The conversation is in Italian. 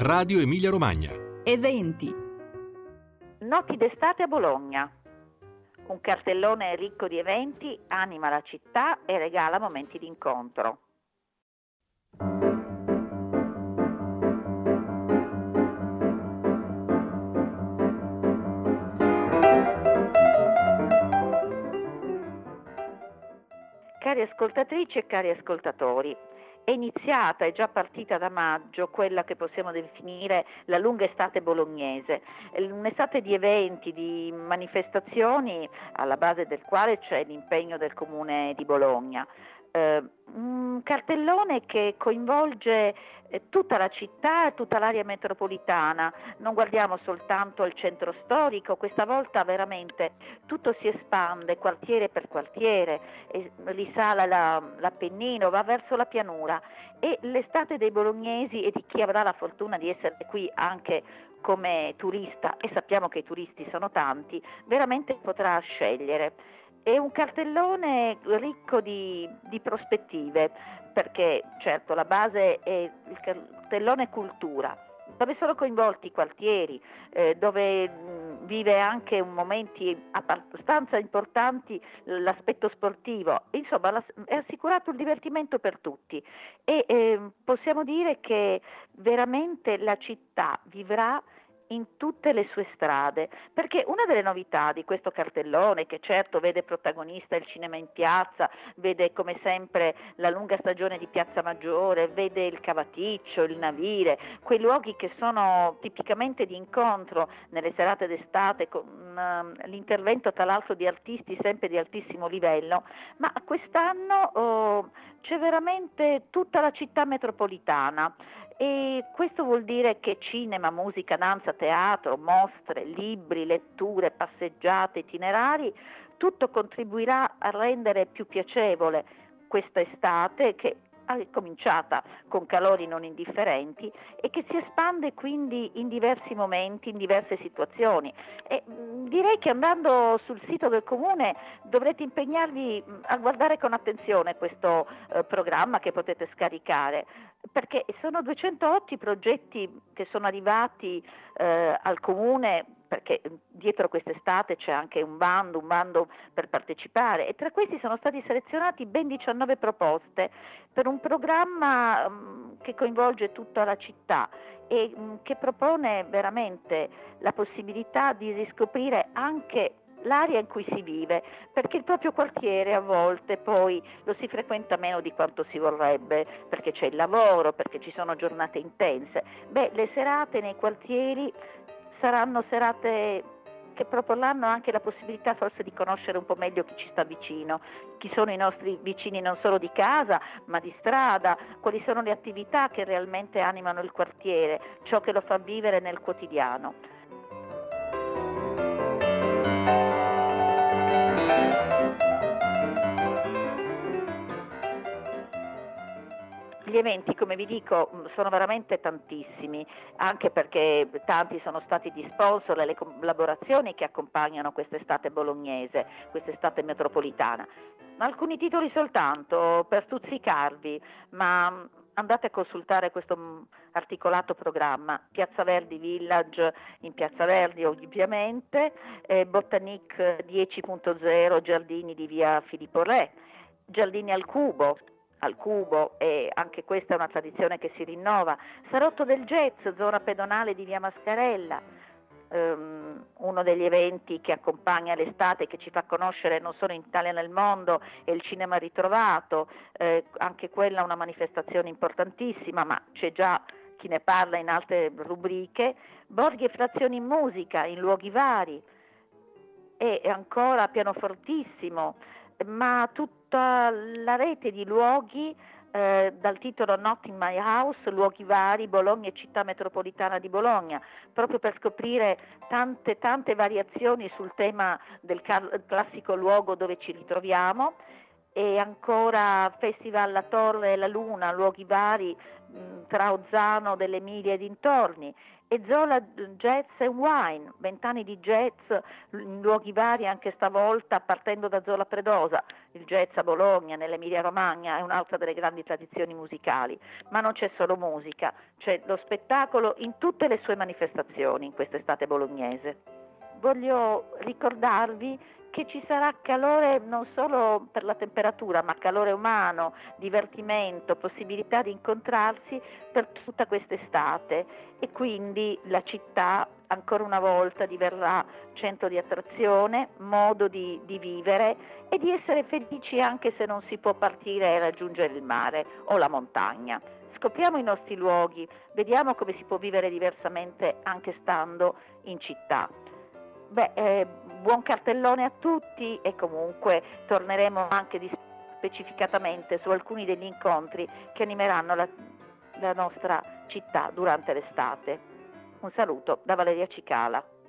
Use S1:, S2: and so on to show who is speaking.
S1: Radio Emilia Romagna.
S2: Eventi.
S3: Noti d'estate a Bologna. Un cartellone ricco di eventi anima la città e regala momenti di incontro. Cari ascoltatrici e cari ascoltatori, è iniziata, è già partita da maggio quella che possiamo definire la lunga estate bolognese, un'estate di eventi, di manifestazioni alla base del quale c'è l'impegno del Comune di Bologna. Un cartellone che coinvolge tutta la città e tutta l'area metropolitana. Non guardiamo soltanto al centro storico, questa volta veramente tutto si espande quartiere per quartiere, risala l'Appennino, va verso la pianura, e l'estate dei bolognesi e di chi avrà la fortuna di essere qui anche come turista, e sappiamo che i turisti sono tanti, veramente potrà scegliere. È un cartellone ricco di prospettive, perché certo la base è il cartellone cultura, dove sono coinvolti i quartieri, dove vive anche momenti abbastanza importanti l'aspetto sportivo, insomma è assicurato il divertimento per tutti e possiamo dire che veramente la città vivrà in tutte le sue strade, perché una delle novità di questo cartellone, che certo vede protagonista il cinema in piazza, vede come sempre la lunga stagione di Piazza Maggiore, vede il Cavaticcio, il Navire, quei luoghi che sono tipicamente di incontro nelle serate d'estate, con l'intervento tra l'altro di artisti sempre di altissimo livello, ma quest'anno c'è veramente tutta la città metropolitana. E questo vuol dire che cinema, musica, danza, teatro, mostre, libri, letture, passeggiate, itinerari, tutto contribuirà a rendere più piacevole questa estate che è cominciata con calori non indifferenti e che si espande quindi in diversi momenti, in diverse situazioni. E direi che andando sul sito del Comune dovrete impegnarvi a guardare con attenzione questo programma che potete scaricare, perché sono 208 i progetti che sono arrivati al Comune, perché dietro quest'estate c'è anche un bando per partecipare, e tra questi sono stati selezionati ben 19 proposte per un programma che coinvolge tutta la città e che propone veramente la possibilità di riscoprire anche l'area in cui si vive, perché il proprio quartiere a volte poi lo si frequenta meno di quanto si vorrebbe, perché c'è il lavoro, perché ci sono giornate intense. Le serate nei quartieri saranno serate che proporranno anche la possibilità forse di conoscere un po' meglio chi ci sta vicino, chi sono i nostri vicini non solo di casa ma di strada, quali sono le attività che realmente animano il quartiere, ciò che lo fa vivere nel quotidiano. Gli eventi, come vi dico, sono veramente tantissimi, anche perché tanti sono stati gli sponsor e le collaborazioni che accompagnano quest'estate bolognese, quest'estate metropolitana. Alcuni titoli soltanto per stuzzicarvi, ma andate a consultare questo articolato programma. Piazza Verdi Village in Piazza Verdi ovviamente, Botanique 10.0 Giardini di via Filippo Re, Giardini al Cubo, e anche questa è una tradizione che si rinnova, Salotto del Jazz, zona pedonale di via Mascarella, uno degli eventi che accompagna l'estate, che ci fa conoscere non solo in Italia e nel mondo, è il cinema ritrovato, anche quella una manifestazione importantissima, ma c'è già chi ne parla in altre rubriche, Borghi e frazioni in musica in luoghi vari, e ancora pianofortissimo, ma tutta la rete di luoghi dal titolo Not in My House, luoghi vari, Bologna e città metropolitana di Bologna, proprio per scoprire tante variazioni sul tema del classico luogo dove ci ritroviamo, e ancora Festival La Torre e la Luna, luoghi vari tra Ozzano dell'Emilia e dintorni, e Zola Jazz and Wine, 20 anni di jazz in luoghi vari anche stavolta partendo da Zola Predosa. Il jazz a Bologna, nell'Emilia Romagna, è un'altra delle grandi tradizioni musicali, ma non c'è solo musica, c'è lo spettacolo in tutte le sue manifestazioni in quest'estate bolognese. Voglio ricordarvi che ci sarà calore non solo per la temperatura, ma calore umano, divertimento, possibilità di incontrarsi per tutta quest'estate, e quindi la città ancora una volta diverrà centro di attrazione, modo di vivere e di essere felici anche se non si può partire e raggiungere il mare o la montagna. Scopriamo i nostri luoghi, vediamo come si può vivere diversamente anche stando in città. Buon cartellone a tutti, e comunque torneremo anche specificatamente su alcuni degli incontri che animeranno la nostra città durante l'estate. Un saluto da Valeria Cicala.